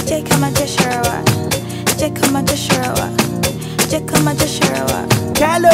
Jẹ́ ká máa jẹ́ ṣọ́ra wa. Jẹ́ ká máa jẹ́ ṣọ́ra wa. Jẹ́ ká máa jẹ́ ṣọ́ra wa. Hello.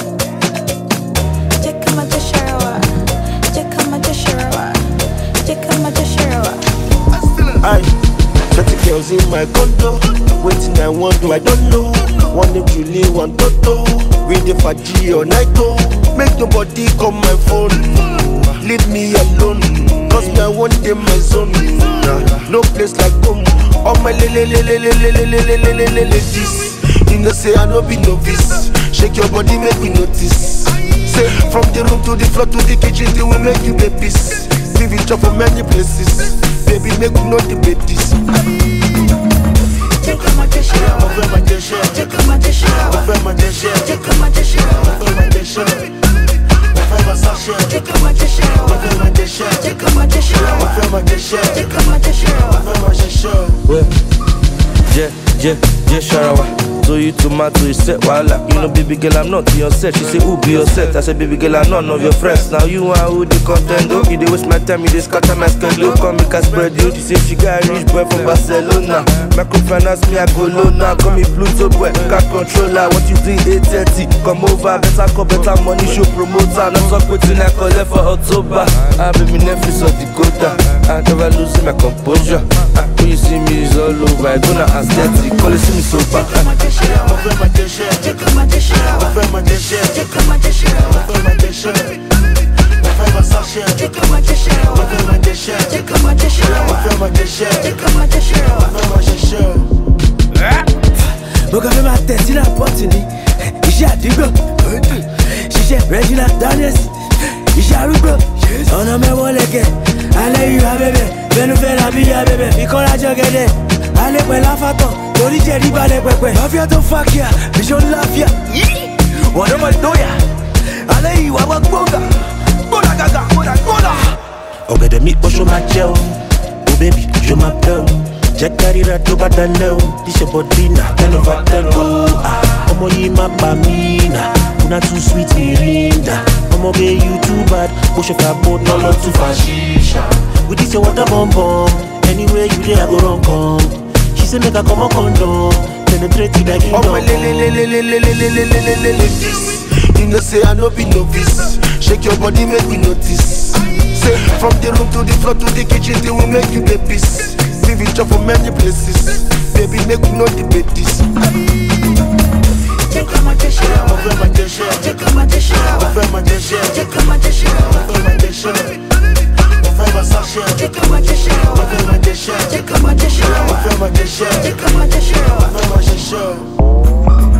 Jẹ́ ká máa jẹ́ ṣọ́ra wa. Jẹ́ ká máa jẹ́ ṣọ́ra wa. Jẹ́ ká máa jẹ́ ṣọ́ra wa. Aye, 30 girls in my condo. Waiting, I want do, I don't know. One name Julie, one Toto. We the Faji or Nighto. Make nobody call my phone. Leave me alone. Cause me, I want them my zone. No place like home. All my ladies. You know, say I no be novice. Shake your body, make me notice. Say, from the room to the floor to the kitchen, they will make you babies. Leave it up for many places. Baby, make me know the babies. Jẹ́ ká máa jẹ́ ṣọ́ra wa. Jẹ́ ká máa jẹ́ ṣọ́ra wa. Jẹ́ ká máa jẹ́ ṣọ́ra wa. Jẹ́ ká máa jẹ́ ṣọ́ra wa. Jẹ́ ká máa jẹ́ ṣọ́ra wa. Jẹ́ ká máa jẹ́ ṣọ́ra wa. Jẹ́ ká máa jẹ́ ṣọ́ra wa. Yeah, Sharawa. So you tomato, you set wala. You know, baby girl, I'm not your set. She say, who be your set? I say, baby girl, I'm none of your friends. Now you are who the contendo. You dey waste my time, you dey scatter my schedule. Come make her spread you. She say she got a rich boy from Barcelona. Microfinance me, I go low now. Call me Pluto boy, car controller. What you doing 8:30? Come over, better call, better money, show promoter. No talk waiting, I collect for October. I baby Netflix or Dakota. I never lose my composure. When you see me, it's all over. I gonna aesthetic. Call it, see me so bad. Jẹ́ ká máa jẹ́ ṣọ́ra wa. Jẹ́ ká máa jẹ́ ṣọ́ra wa. Jẹ́ ká máa jẹ́ ṣọ́ra wa. Jẹ́ ká máa jẹ́ ṣọ́ra wa. Jẹ́ ká máa jẹ́ ṣọ́ra wa. Jẹ́ ká máa jẹ́ ṣọ́ra wa. Mo kàn fẹ́ máa tẹ̀ sí lápọ́tì ni iṣẹ́ àdúgbò ṣiṣẹ́ Regina Daniels iṣẹ́ arúgbó ọ̀nà mẹ́wọ́ lẹ́kẹ̀ alẹ́ yìí wá bẹ́bẹ̀ fẹ́nufẹ́ làbí yá bẹ́bẹ̀ ìkọ́lájọ gẹ́dẹ́ alẹ́ pẹ̀lú afátọ̀ torí jẹ̀rí balẹ̀ pẹ̀pẹ̀ lọ́fíà tó fà kíá bíṣọ́ láfíà wọ́n ló mọ̀ tóyà alẹ́ yìí wá wá gbóngà gbóná gàgà gbóná. ọ̀gẹ̀dẹ̀ mi pọ̀ ṣó máa jẹ́ o bébì ṣó máa bẹ́ o jẹ́ kárìíra tó bá dalẹ̀ o tíṣẹ́ bọ́dí náà tẹ́lẹ̀ bá tẹ́lẹ̀ o ọmọ yìí má pa mí náà una too sweet Mirinda ọmọge you too bad bó ṣe fà bó lọ́lọ́ tún fà ṣíṣà with this your water bomb bomb anywhere you dey I go run come she say make I comot condom penetrate like kingdom. All my ladies. You know, say I no be novice. Shake your body, make me notice. Say, from the room to the floor to the kitchen, they will make you babies. Leave it up for many places. Baby, make me know the babies. Jẹ́ ká máa jẹ́ ṣọ́ra wa. Jẹ́ ká máa jẹ́ ṣọ́ra wa. Jẹ́ ká máa jẹ́ ṣọ́ra wa. Jẹ́ ká máa jẹ́ ṣọ́ra wa. Jẹ́ ká máa jẹ́ ṣọ́ra wa. Jẹ́ ká máa jẹ́ ṣọ́ra wa. Jẹ́ ká máa jẹ́ ṣọ́ra wa.